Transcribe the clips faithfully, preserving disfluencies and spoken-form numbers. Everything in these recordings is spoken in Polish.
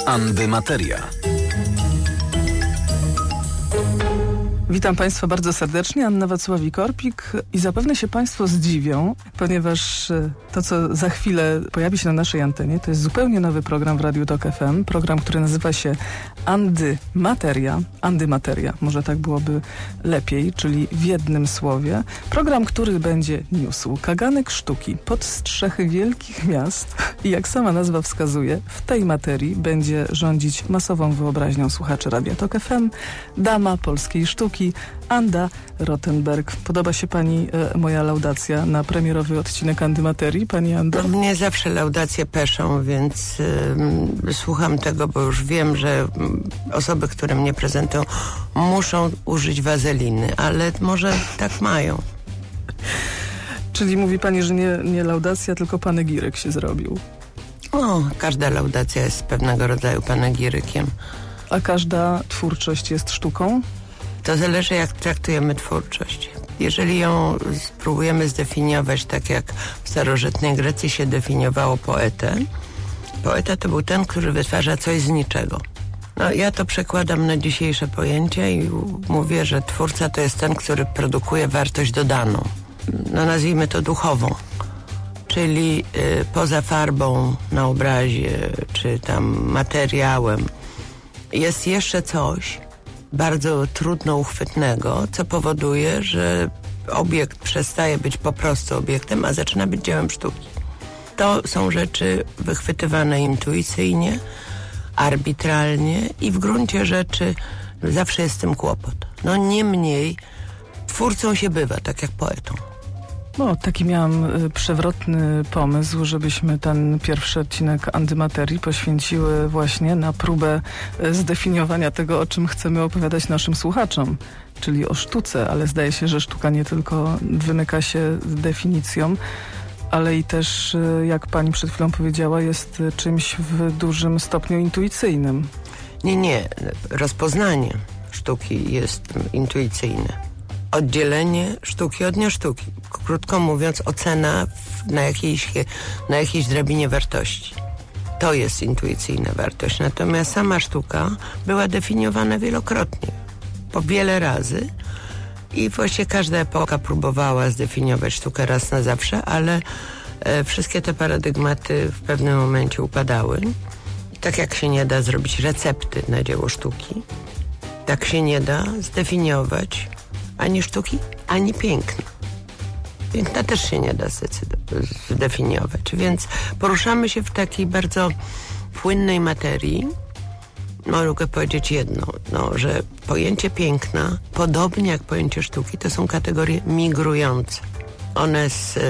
Andymateria. Witam Państwa bardzo serdecznie, Anna Wacławik-Korpik, i zapewne się Państwo zdziwią, ponieważ to, co za chwilę pojawi się na naszej antenie, to jest zupełnie nowy program w Radiu Tok F M, program, który nazywa się Andymateria. Andymateria, może tak byłoby lepiej, czyli w jednym słowie. Program, który będzie niósł kaganek sztuki pod strzechy wielkich miast i, jak sama nazwa wskazuje, w tej materii będzie rządzić masową wyobraźnią słuchaczy Radia Tok F M dama polskiej sztuki, Anda Rothenberg. Podoba się Pani e, moja laudacja na premierowy odcinek Andymaterii, Pani Ando? No, mnie zawsze laudacje peszą, więc y, słucham tego, bo już wiem, że y, osoby, które mnie prezentują, muszą użyć wazeliny, ale może tak mają. Czyli mówi Pani, że nie, nie laudacja, tylko panegiryk się zrobił. O, każda laudacja jest pewnego rodzaju panegirykiem. A każda twórczość jest sztuką? To zależy, jak traktujemy twórczość. Jeżeli ją spróbujemy zdefiniować tak, jak w starożytnej Grecji się definiowało poetę, poeta to był ten, który wytwarza coś z niczego. No, ja to przekładam na dzisiejsze pojęcie i mówię, że twórca to jest ten, który produkuje wartość dodaną. No, nazwijmy to duchową. Czyli y, poza farbą na obrazie, czy tam materiałem, jest jeszcze coś bardzo trudno uchwytnego, co powoduje, że obiekt przestaje być po prostu obiektem, a zaczyna być dziełem sztuki. To są rzeczy wychwytywane intuicyjnie, arbitralnie i w gruncie rzeczy zawsze jest z tym kłopot. No niemniej twórcą się bywa, tak jak poetą. No, taki miałam y, przewrotny pomysł, żebyśmy ten pierwszy odcinek Andymaterii poświęciły właśnie na próbę y, zdefiniowania tego, o czym chcemy opowiadać naszym słuchaczom, czyli o sztuce, ale zdaje się, że sztuka nie tylko wymyka się definicją, ale i też, y, jak pani przed chwilą powiedziała, jest y, czymś w dużym stopniu intuicyjnym. Nie, nie. Rozpoznanie sztuki jest intuicyjne. Oddzielenie sztuki od niesztuki. Krótko mówiąc, ocena w, na, jakiejś, na jakiejś drabinie wartości. To jest intuicyjna wartość. Natomiast sama sztuka była definiowana wielokrotnie, po wiele razy, i właściwie każda epoka próbowała zdefiniować sztukę raz na zawsze, ale e, wszystkie te paradygmaty w pewnym momencie upadały. I tak jak się nie da zrobić recepty na dzieło sztuki, tak się nie da zdefiniować ani sztuki, ani piękna. Piękna też się nie da zdefiniować, więc poruszamy się w takiej bardzo płynnej materii. Mogę powiedzieć jedno, no, że pojęcie piękna, podobnie jak pojęcie sztuki, to są kategorie migrujące. One z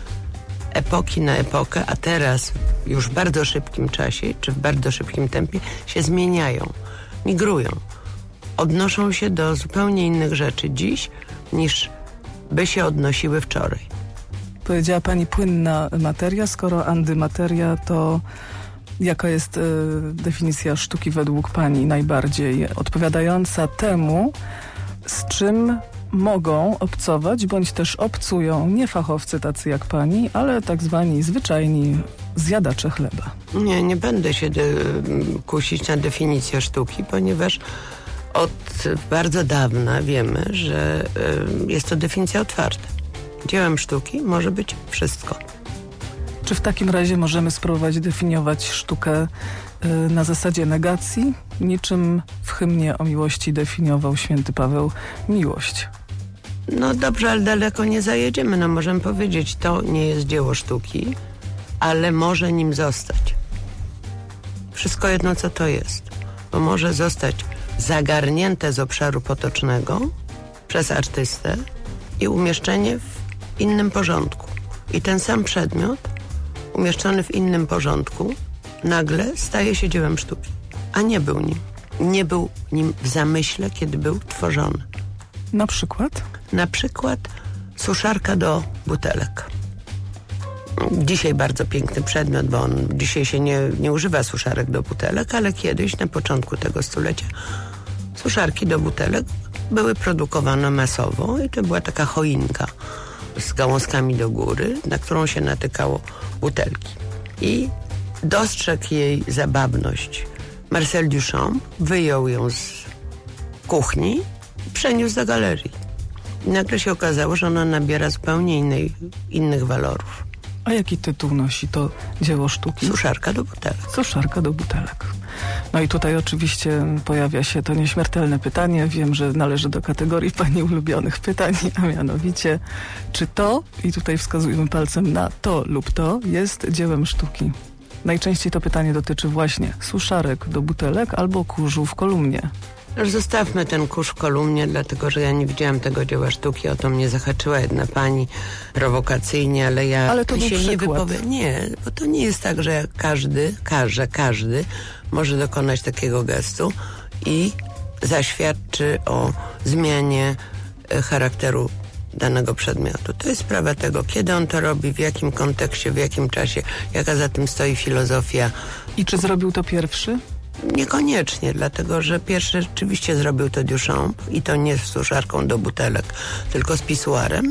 epoki na epokę, a teraz już w bardzo szybkim czasie, czy w bardzo szybkim tempie, się zmieniają, migrują. Odnoszą się do zupełnie innych rzeczy dziś, niż by się odnosiły wczoraj. Powiedziała Pani płynna materia, skoro andymateria, to jaka jest y, definicja sztuki według Pani najbardziej odpowiadająca temu, z czym mogą obcować, bądź też obcują nie fachowcy tacy jak Pani, ale tak zwani zwyczajni zjadacze chleba? Nie, nie będę się de- kusić na definicję sztuki, ponieważ od bardzo dawna wiemy, że y, jest to definicja otwarta. Dziełem sztuki może być wszystko. Czy w takim razie możemy spróbować definiować sztukę y, na zasadzie negacji? Niczym w hymnie o miłości definiował święty Paweł miłość. No dobrze, ale daleko nie zajedziemy. No możemy powiedzieć, to nie jest dzieło sztuki, ale może nim zostać. Wszystko jedno, co to jest. Bo może zostać zagarnięte z obszaru potocznego przez artystę i umieszczenie w innym porządku. I ten sam przedmiot umieszczony w innym porządku nagle staje się dziełem sztuki, a nie był nim. Nie był nim w zamyśle, kiedy był tworzony. Na przykład? Na przykład suszarka do butelek. Dzisiaj bardzo piękny przedmiot, bo on dzisiaj się nie, nie używa suszarek do butelek, ale kiedyś, na początku tego stulecia, suszarki do butelek były produkowane masowo i to była taka choinka z gałązkami do góry, na którą się natykało butelki. I dostrzegł jej zabawność Marcel Duchamp wyjął ją z kuchni i przeniósł do galerii. I nagle się okazało, że ona nabiera zupełnie innej, innych walorów. A jaki tytuł nosi to dzieło sztuki? Suszarka do butelek. Suszarka do butelek. No i tutaj oczywiście pojawia się to nieśmiertelne pytanie. Wiem, że należy do kategorii pani ulubionych pytań, a mianowicie, czy to, i tutaj wskazujemy palcem na to lub to, jest dziełem sztuki? Najczęściej to pytanie dotyczy właśnie suszarek do butelek albo kurzu w kolumnie. Już zostawmy ten kurz w kolumnie, dlatego że ja nie widziałam tego dzieła sztuki. O to mnie zahaczyła jedna pani prowokacyjnie, ale ja ale to się był nie przykład. wypowiem. Nie, bo to nie jest tak, że każdy, każe, każdy może dokonać takiego gestu i zaświadczy o zmianie e, charakteru danego przedmiotu. To jest sprawa tego, kiedy on to robi, w jakim kontekście, w jakim czasie, jaka za tym stoi filozofia. I czy zrobił to pierwszy? Niekoniecznie, dlatego że pierwszy rzeczywiście zrobił to Duchamp i to nie z suszarką do butelek, tylko z pisuarem,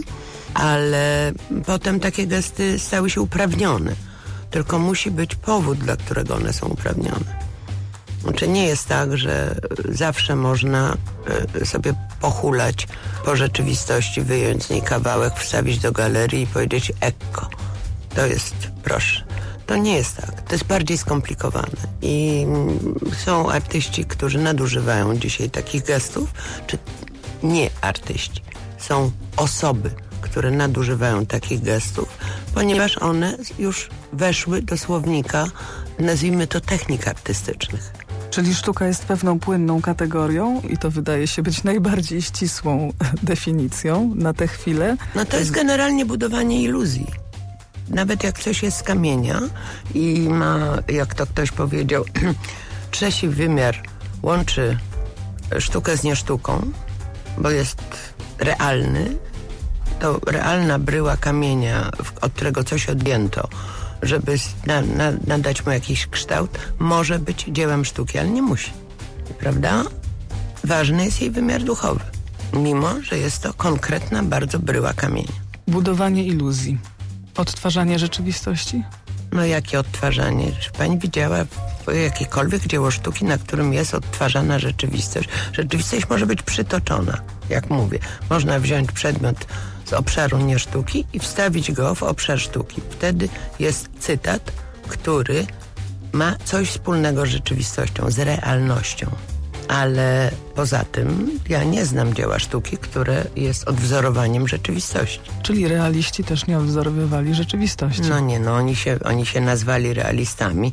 ale potem takie gesty stały się uprawnione. Tylko musi być powód, dla którego one są uprawnione. Znaczy nie jest tak, że zawsze można y, sobie pochulać po rzeczywistości, wyjąć z niej kawałek, wstawić do galerii i powiedzieć ekko. To jest, proszę. To nie jest tak. To jest bardziej skomplikowane. I są artyści, którzy nadużywają dzisiaj takich gestów, czy nie artyści. Są osoby, które nadużywają takich gestów, ponieważ one już weszły do słownika, nazwijmy to, technik artystycznych. Czyli sztuka jest pewną płynną kategorią i to wydaje się być najbardziej ścisłą definicją na tę chwilę. No to jest generalnie budowanie iluzji. Nawet jak coś jest z kamienia i ma, jak to ktoś powiedział, trzeci wymiar łączy sztukę z niesztuką, bo jest realny, to realna bryła kamienia, od którego coś odjęto, żeby na, na, nadać mu jakiś kształt, może być dziełem sztuki, ale nie musi. Prawda? Ważny jest jej wymiar duchowy, mimo że jest to konkretna bardzo bryła kamienia. Budowanie iluzji. Odtwarzanie rzeczywistości? No jakie odtwarzanie? Czy pani widziała jakiekolwiek dzieło sztuki, na którym jest odtwarzana rzeczywistość? Rzeczywistość może być przytoczona, jak mówię. Można wziąć przedmiot z obszaru nie sztuki i wstawić go w obszar sztuki. Wtedy jest cytat, który ma coś wspólnego z rzeczywistością, z realnością. Ale poza tym ja nie znam dzieła sztuki, które jest odwzorowaniem rzeczywistości. Czyli realiści też nie odwzorowywali rzeczywistości. No nie, no oni się, oni się nazwali realistami,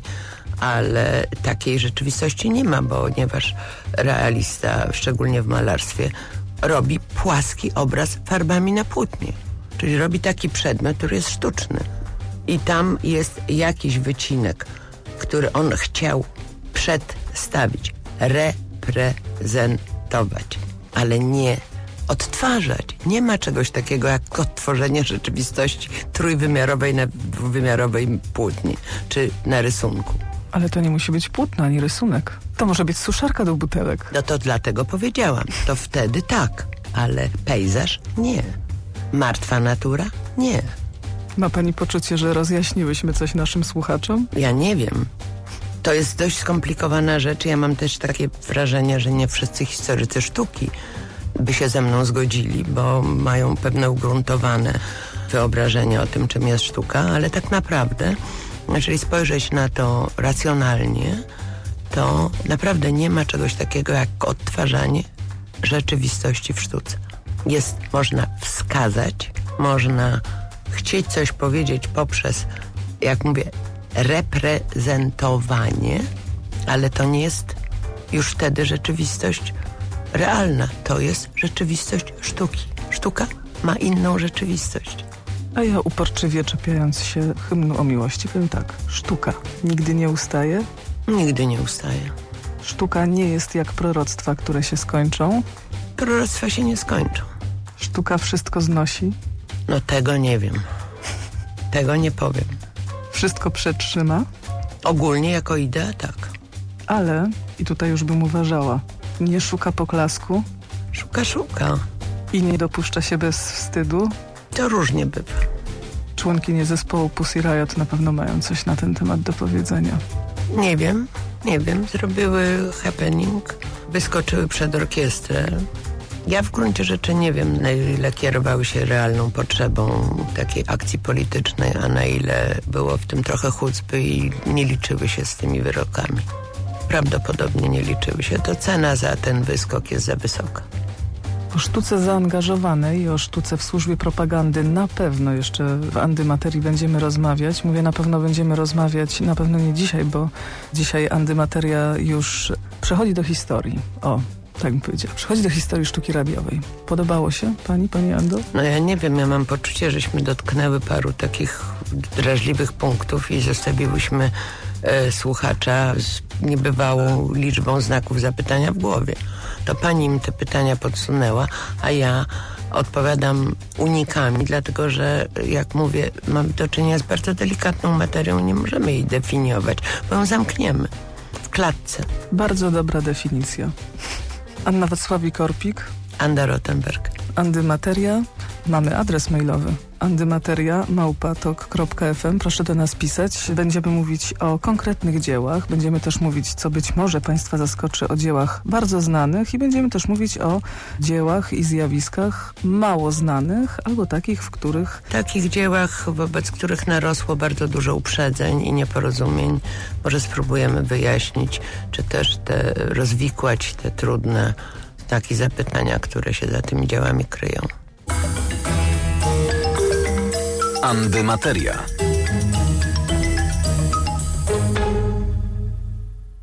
ale takiej rzeczywistości nie ma, ponieważ realista, szczególnie w malarstwie, robi płaski obraz farbami na płótnie. Czyli robi taki przedmiot, który jest sztuczny. I tam jest jakiś wycinek, który on chciał przedstawić, reprezentować, ale nie odtwarzać. Nie ma czegoś takiego jak odtworzenie rzeczywistości trójwymiarowej na dwuwymiarowej płótnie, czy na rysunku. Ale to nie musi być płótno ani rysunek. To może być suszarka do butelek. No to dlatego powiedziałam. To wtedy tak, ale pejzaż nie. Martwa natura nie. Ma pani poczucie, że rozjaśniłyśmy coś naszym słuchaczom? Ja nie wiem. To jest dość skomplikowana rzecz. Ja mam też takie wrażenie, że nie wszyscy historycy sztuki by się ze mną zgodzili, bo mają pewne ugruntowane wyobrażenie o tym, czym jest sztuka, ale tak naprawdę, jeżeli spojrzeć na to racjonalnie, to naprawdę nie ma czegoś takiego jak odtwarzanie rzeczywistości w sztuce. Jest, można wskazać, można chcieć coś powiedzieć poprzez, jak mówię, reprezentowanie, ale to nie jest już wtedy rzeczywistość realna. To jest rzeczywistość sztuki. Sztuka ma inną rzeczywistość. A ja uporczywie czepiając się hymnu o miłości powiem tak. Sztuka nigdy nie ustaje. Nigdy nie ustaje. Sztuka nie jest jak proroctwa, które się skończą. Proroctwa się nie skończą. Sztuka wszystko znosi. No tego nie wiem. Tego nie powiem. Wszystko przetrzyma. Ogólnie jako idea tak. Ale, i tutaj już bym uważała, nie szuka poklasku. Szuka, szuka. I nie dopuszcza się bez wstydu. To różnie bywa. Członkinie zespołu Pussy Riot na pewno mają coś na ten temat do powiedzenia. Nie wiem. Nie wiem, zrobiły happening, wyskoczyły przed orkiestrę. Ja w gruncie rzeczy nie wiem, na ile kierowały się realną potrzebą takiej akcji politycznej, a na ile było w tym trochę chucpy i nie liczyły się z tymi wyrokami. Prawdopodobnie nie liczyły się. To cena za ten wyskok jest za wysoka. O sztuce zaangażowanej i o sztuce w służbie propagandy na pewno jeszcze w Andymaterii będziemy rozmawiać. Mówię, na pewno będziemy rozmawiać, na pewno nie dzisiaj, bo dzisiaj Andymateria już przechodzi do historii. O, tak bym powiedział. Przechodzi do historii sztuki radiowej. Podobało się pani, pani Ando? No ja nie wiem, ja mam poczucie, żeśmy dotknęły paru takich drażliwych punktów i zostawiłyśmy e, słuchacza z niebywałą liczbą znaków zapytania w głowie. To pani im te pytania podsunęła, a ja odpowiadam unikami, dlatego że, jak mówię, mamy do czynienia z bardzo delikatną materią, nie możemy jej definiować, bo ją zamkniemy w klatce. Bardzo dobra definicja. Anna Wacławik-Korpik. Anda Rottenberg. Andymateria. Mamy adres mailowy andymateria małpa tok kropka f m. Proszę do nas pisać. Będziemy mówić o konkretnych dziełach. Będziemy też mówić, co być może Państwa zaskoczy, o dziełach bardzo znanych i będziemy też mówić o dziełach i zjawiskach mało znanych albo takich, w których... Takich dziełach, wobec których narosło bardzo dużo uprzedzeń i nieporozumień. Może spróbujemy wyjaśnić, czy też te rozwikłać te trudne znaki zapytania, które się za tymi dziełami kryją. Andymateria.